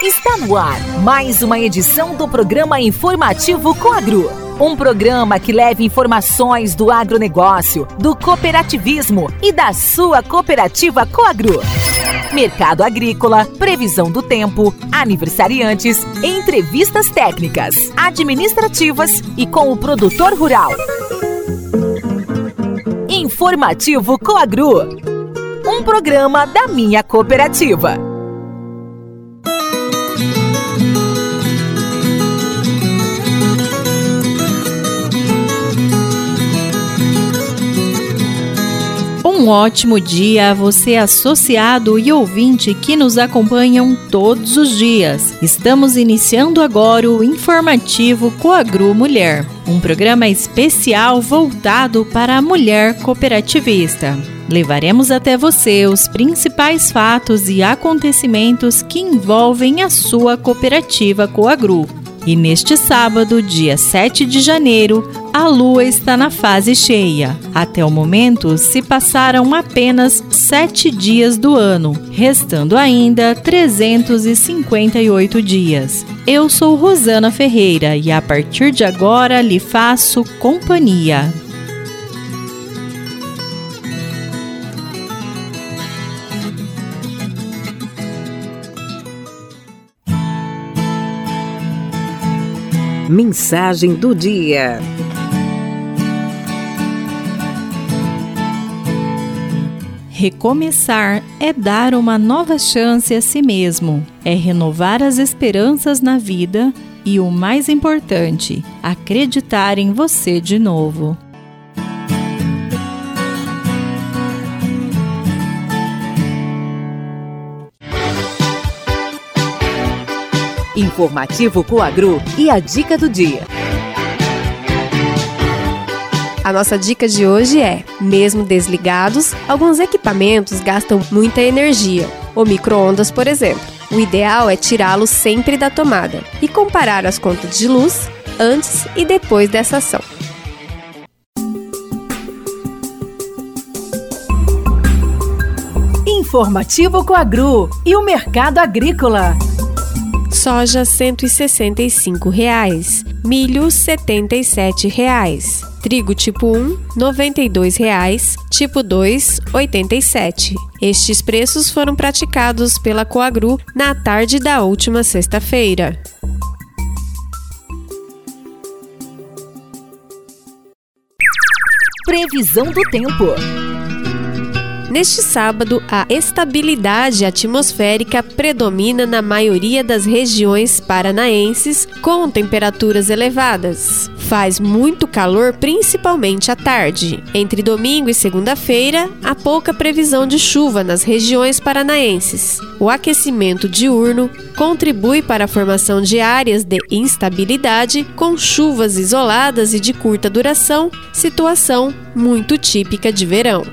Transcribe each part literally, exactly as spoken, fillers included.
Está no ar mais uma edição do programa informativo Coagro. Um programa que leva informações do agronegócio, do cooperativismo e da sua cooperativa Coagro. Mercado agrícola, previsão do tempo, aniversariantes, entrevistas técnicas, administrativas e com o produtor rural. Informativo Coagro, um programa da minha cooperativa. Um ótimo dia a você, associado e ouvinte que nos acompanham todos os dias. Estamos iniciando agora o Informativo Coagro Mulher, um programa especial voltado para a mulher cooperativista. Levaremos até você os principais fatos e acontecimentos que envolvem a sua cooperativa Coagro. E neste sábado, dia sete de janeiro, a lua está na fase cheia. Até o momento, se passaram apenas sete dias do ano, restando ainda trezentos e cinquenta e oito dias. Eu sou Rosana Ferreira e a partir de agora lhe faço companhia. Mensagem do dia. Recomeçar é dar uma nova chance a si mesmo, é renovar as esperanças na vida e, o mais importante, acreditar em você de novo. Informativo Coagro e a dica do dia. A nossa dica de hoje é: mesmo desligados, alguns equipamentos gastam muita energia. O micro-ondas, por exemplo. O ideal é tirá-lo sempre da tomada e comparar as contas de luz antes e depois dessa ação. Informativo Coagro e o mercado agrícola. Soja cento e sessenta e cinco reais, milho setenta e sete reais, trigo tipo um noventa e dois reais, tipo dois oitenta e sete. Estes preços foram praticados pela Coagro na tarde da última sexta-feira. Previsão do tempo. Neste sábado, a estabilidade atmosférica predomina na maioria das regiões paranaenses, com temperaturas elevadas. Faz muito calor, principalmente à tarde. Entre domingo e segunda-feira, há pouca previsão de chuva nas regiões paranaenses. O aquecimento diurno contribui para a formação de áreas de instabilidade, com chuvas isoladas e de curta duração, situação muito típica de verão.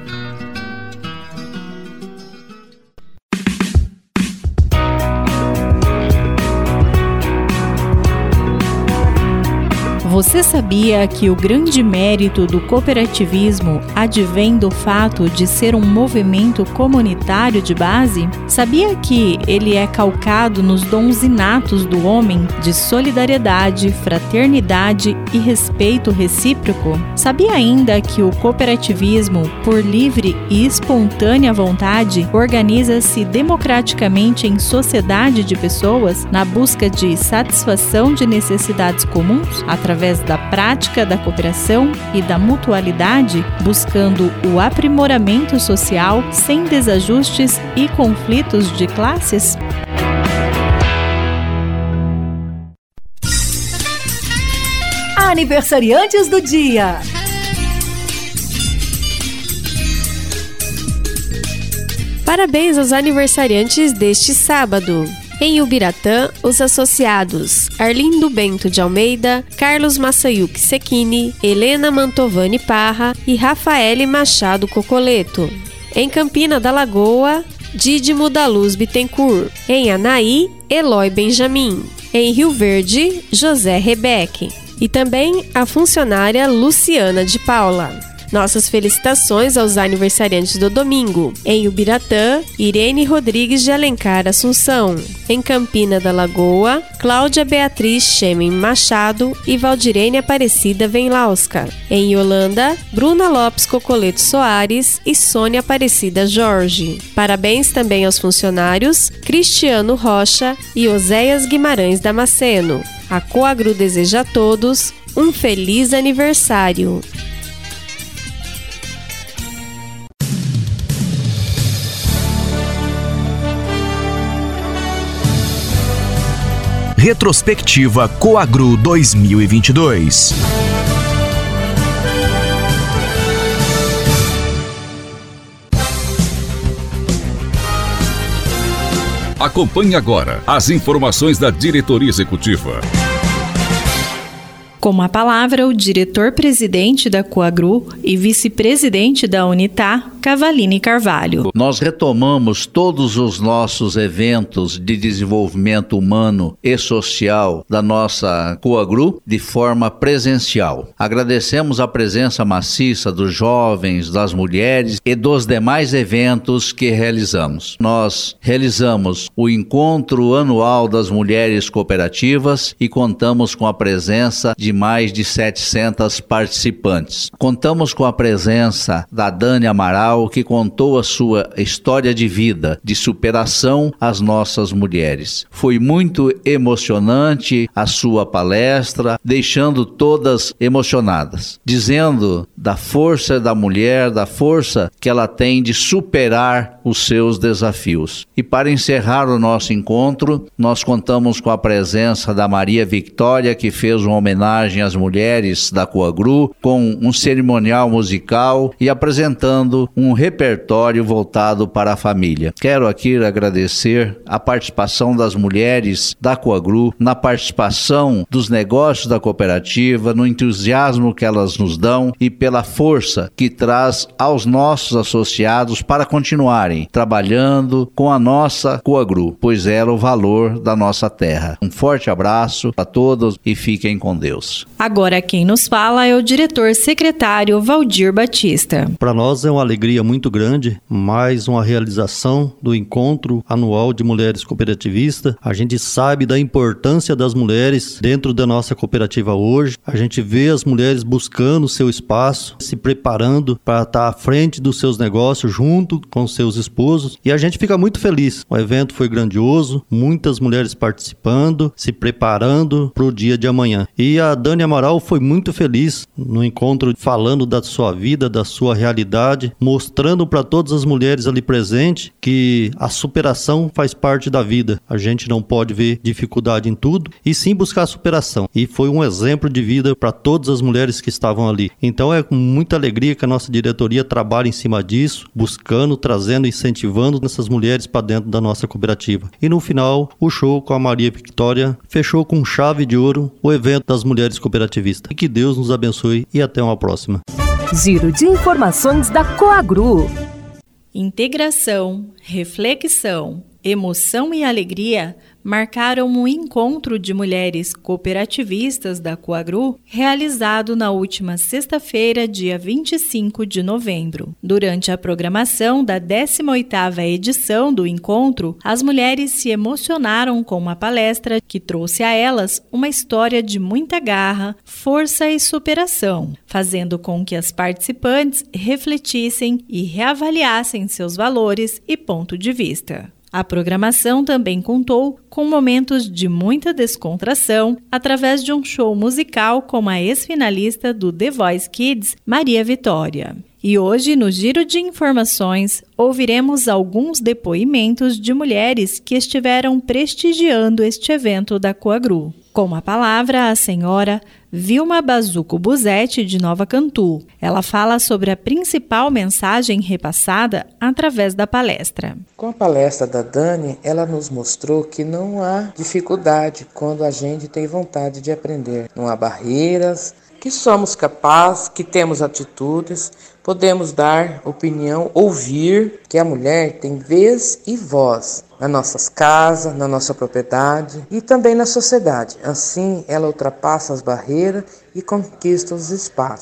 Você sabia que o grande mérito do cooperativismo advém do fato de ser um movimento comunitário de base? Sabia que ele é calcado nos dons inatos do homem de solidariedade, fraternidade e respeito recíproco? Sabia ainda que o cooperativismo, por livre e espontânea vontade, organiza-se democraticamente em sociedade de pessoas na busca de satisfação de necessidades comuns, através da prática da cooperação e da mutualidade, buscando o aprimoramento social sem desajustes e conflitos de classes? Aniversariantes do dia. Parabéns aos aniversariantes deste sábado. Em Ubiratã, os associados Arlindo Bento de Almeida, Carlos Massayuki Sekini, Helena Mantovani Parra e Rafaele Machado Cocoleto. Em Campina da Lagoa, Dídimo da Luz Bittencourt. Em Anaí, Eloy Benjamin. Em Rio Verde, José Rebeque. E também a funcionária Luciana de Paula. Nossas felicitações aos aniversariantes do domingo. Em Ubiratã, Irene Rodrigues de Alencar Assunção. Em Campina da Lagoa, Cláudia Beatriz Chemin Machado e Valdirene Aparecida Venlausca. Em Yolanda, Bruna Lopes Cocoleto Soares e Sônia Aparecida Jorge. Parabéns também aos funcionários Cristiano Rocha e Oséias Guimarães Damasceno. A Coagru deseja a todos um feliz aniversário. Retrospectiva Coagru dois mil e vinte e dois. Acompanhe agora as informações da diretoria executiva. Com a palavra, o diretor-presidente da Coagru e vice-presidente da Unitá, Cavaline Carvalho. Nós retomamos todos os nossos eventos de desenvolvimento humano e social da nossa Coagru de forma presencial. Agradecemos a presença maciça dos jovens, das mulheres e dos demais eventos que realizamos. Nós realizamos o encontro anual das mulheres cooperativas e contamos com a presença de mais de setecentas participantes. Contamos com a presença da Dani Amaral, que contou a sua história de vida, de superação às nossas mulheres. Foi muito emocionante a sua palestra, deixando todas emocionadas, dizendo da força da mulher, da força que ela tem de superar os seus desafios. E para encerrar o nosso encontro, nós contamos com a presença da Maria Victória, que fez uma homenagem às mulheres da Coagru, com um cerimonial musical e apresentando um repertório voltado para a família. Quero aqui agradecer a participação das mulheres da Coagru, na participação dos negócios da cooperativa, no entusiasmo que elas nos dão e pela força que traz aos nossos associados para continuarem trabalhando com a nossa Coagru, pois era o valor da nossa terra. Um forte abraço a todos e fiquem com Deus. Agora quem nos fala é o diretor-secretário Valdir Batista. Para nós é uma alegria muito grande, mais uma realização do encontro anual de mulheres cooperativistas. A gente sabe da importância das mulheres dentro da nossa cooperativa hoje. A gente vê as mulheres buscando seu espaço, se preparando para estar à frente dos seus negócios junto com seus esposos. E a gente fica muito feliz. O evento foi grandioso, muitas mulheres participando, se preparando para o dia de amanhã. E a Dani Amaral foi muito feliz no encontro, falando da sua vida, da sua realidade, mostrando para todas as mulheres ali presentes que a superação faz parte da vida. A gente não pode ver dificuldade em tudo e sim buscar a superação. E foi um exemplo de vida para todas as mulheres que estavam ali. Então é com muita alegria que a nossa diretoria trabalha em cima disso, buscando, trazendo, incentivando essas mulheres para dentro da nossa cooperativa. E no final, o show com a Maria Victória fechou com chave de ouro o evento das mulheres cooperativistas. E que Deus nos abençoe e até uma próxima. Giro de informações da Coagru. Integração, reflexão, emoção e alegria marcaram um encontro de mulheres cooperativistas da Coagru realizado na última sexta-feira, dia vinte e cinco de novembro. Durante a programação da décima oitava edição do encontro, as mulheres se emocionaram com uma palestra que trouxe a elas uma história de muita garra, força e superação, fazendo com que as participantes refletissem e reavaliassem seus valores e ponto de vista. A programação também contou com momentos de muita descontração através de um show musical com a ex-finalista do The Voice Kids, Maria Vitória. E hoje, no Giro de Informações, ouviremos alguns depoimentos de mulheres que estiveram prestigiando este evento da Coagru. Com a palavra, a senhora Vilma Bazuco Buzetti, de Nova Cantu. Ela fala sobre a principal mensagem repassada através da palestra. Com a palestra da Dani, ela nos mostrou que não há dificuldade quando a gente tem vontade de aprender. Não há barreiras, que somos capazes, que temos atitudes, podemos dar opinião, ouvir, que a mulher tem vez e voz nas nossas casas, na nossa propriedade e também na sociedade. Assim, ela ultrapassa as barreiras e conquista os espaços.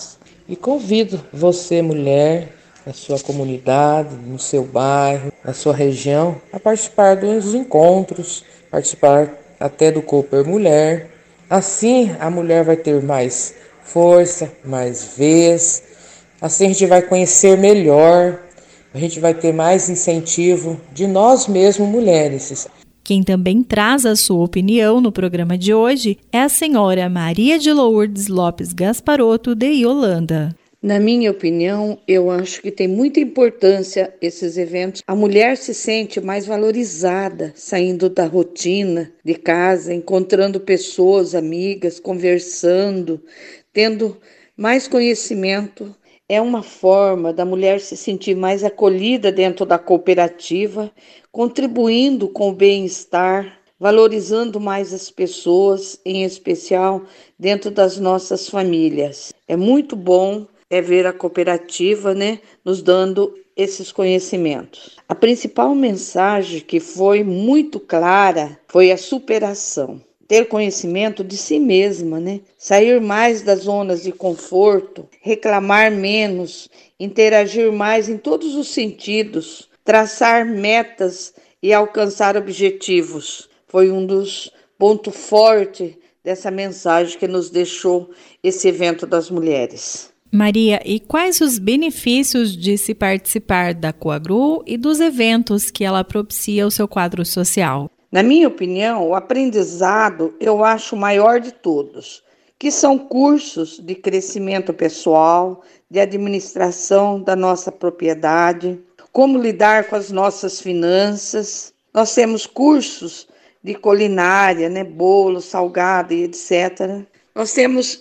E convido você, mulher, na sua comunidade, no seu bairro, na sua região, a participar dos encontros, participar até do Cooper Mulher. Assim, a mulher vai ter mais força, mais vez. Assim, a gente vai conhecer melhor, a gente vai ter mais incentivo de nós mesmos, mulheres. Quem também traz a sua opinião no programa de hoje é a senhora Maria de Lourdes Lopes Gasparotto, de Yolanda. Na minha opinião, eu acho que tem muita importância esses eventos. A mulher se sente mais valorizada, saindo da rotina de casa, encontrando pessoas, amigas, conversando, tendo mais conhecimento. É uma forma da mulher se sentir mais acolhida dentro da cooperativa, contribuindo com o bem-estar, valorizando mais as pessoas, em especial dentro das nossas famílias. É muito bom é ver a cooperativa, né, nos dando esses conhecimentos. A principal mensagem que foi muito clara foi a superação. Ter conhecimento de si mesma, né? Sair mais das zonas de conforto, reclamar menos, interagir mais em todos os sentidos, traçar metas e alcançar objetivos. Foi um dos pontos fortes dessa mensagem que nos deixou esse evento das mulheres. Maria, e quais os benefícios de se participar da Coagru e dos eventos que ela propicia ao seu quadro social? Na minha opinião, o aprendizado eu acho o maior de todos, que são cursos de crescimento pessoal, de administração da nossa propriedade, como lidar com as nossas finanças. Nós temos cursos de culinária, né, bolo, salgado e etcétera. Nós temos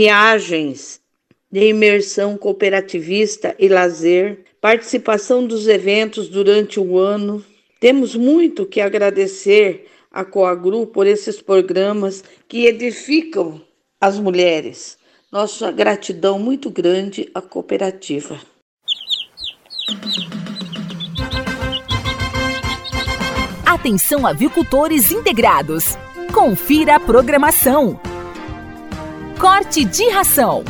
viagens de imersão cooperativista e lazer, participação dos eventos durante o ano. Temos muito que agradecer à Coagru por esses programas que edificam as mulheres. Nossa gratidão muito grande à cooperativa. Atenção, avicultores integrados. Confira a programação. Corte de ração.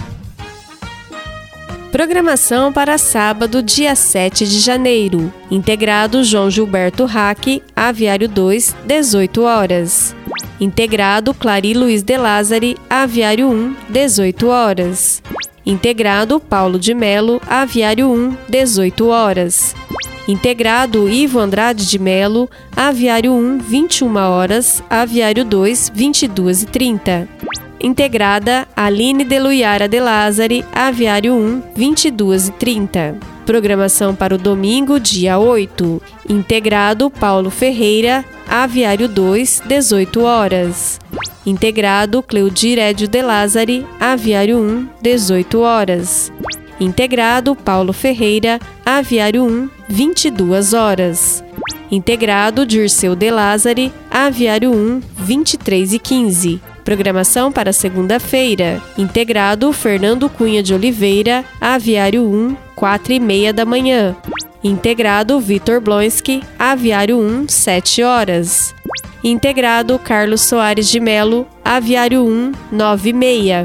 Programação para sábado, dia sete de janeiro. Integrado João Gilberto Hack, Aviário dois, dezoito horas. Integrado Clari Luiz de Lázari, Aviário um, dezoito horas. Integrado Paulo de Melo, Aviário um, dezoito horas. Integrado Ivo Andrade de Melo, Aviário um, vinte e uma horas, Aviário dois, vinte e duas e trinta. Integrada Aline de Luiara de Lázari, Aviário um, vinte e duas e trinta. Programação para o domingo, dia oito. Integrado Paulo Ferreira, Aviário dois, dezoito horas. Integrado Cleudir Edio de Lázari, Aviário um, dezoito horas. Integrado Paulo Ferreira, Aviário um, vinte e duas horas. Integrado Dirceu de Lázari, Aviário um, vinte e três e quinze. Programação para segunda-feira. Integrado Fernando Cunha de Oliveira, Aviário um, quatro e meia da manhã. Integrado Vitor Blonski, Aviário um, sete horas. Integrado Carlos Soares de Melo, Aviário um, nove e meia.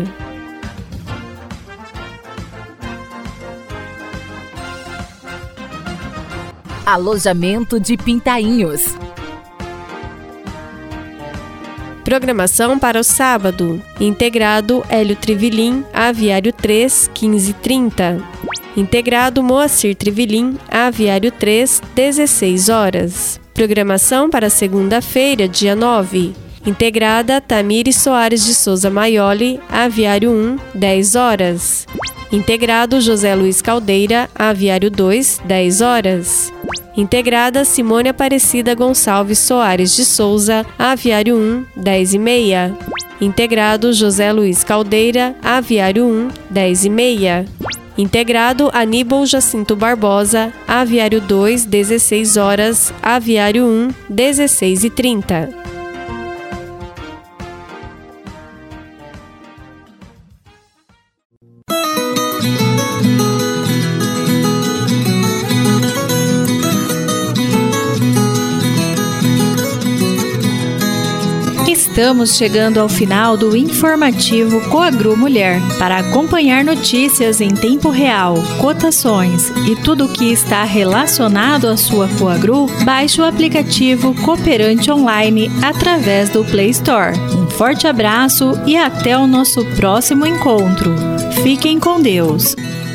Alojamento de Pintainhos. Programação para o sábado. Integrado Hélio Trivilim, Aviário três, quinze e trinta. Integrado Moacir Trivilim, Aviário três, dezesseis horas. Programação para segunda-feira, dia nove. Integrada Tamires Soares de Souza Maioli, Aviário um, dez horas. Integrado José Luiz Caldeira, Aviário dois, dez horas. Integrada Simone Aparecida Gonçalves Soares de Souza, Aviário um, dez e meia. Integrado José Luiz Caldeira, Aviário um, dez e meia. Integrado Aníbal Jacinto Barbosa, Aviário dois, dezesseis horas, Aviário um, dezesseis e trinta. Estamos chegando ao final do informativo Coagru Mulher. Para acompanhar notícias em tempo real, cotações e tudo o que está relacionado à sua Coagru, baixe o aplicativo Cooperante Online através do Play Store. Um forte abraço e até o nosso próximo encontro. Fiquem com Deus.